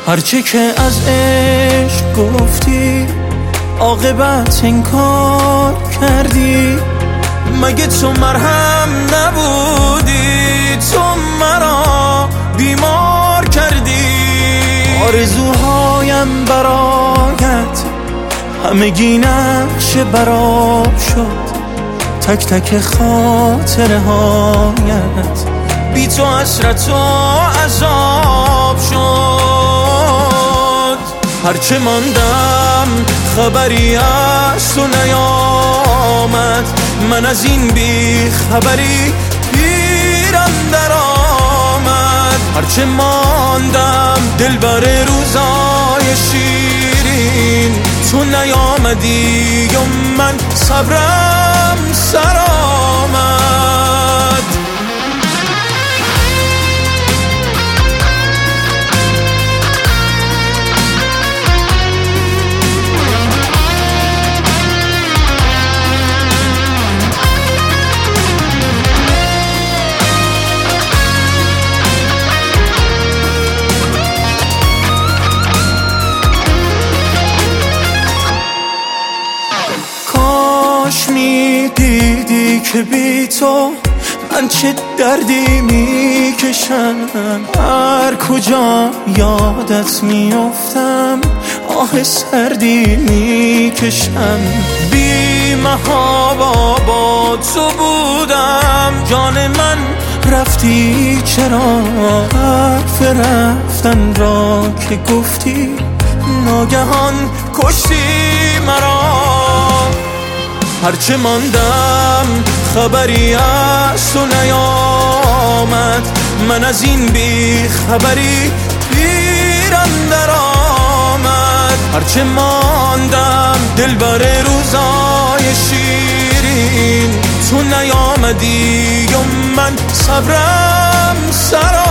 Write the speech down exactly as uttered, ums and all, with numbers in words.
هرچه که از عشق گفتی عاقبت انکار کردی. مگه تو مرهم نبودی؟ تو مرا بیمار کردی. آرزوهایم برایت همگی نقش براب شد. تک تک خاطره هایت بی تو حسرت و عذاب شد. هرچه ماندم خبری از تو نیامد. من از این بی خبری پیرم در آمد. هرچه ماندم دل بر روزای شیرین. تو نیامدی و من صبرم سر آمد. کاش می دیدی که بی تو من چه دردی می کشم. هر کجا یادت می افتم آه سردی می کشم. بی محابا با تو بودم جان من رفتی چرا؟ حرف رفتن را که گفتی ناگهان کشتی مرا. هرچه ماندم خبری از تو نیامد. من از این بی خبری پیرم در آمد. هرچه ماندم دل بر روزای شیرین. تو نیامدی و من صبرم سر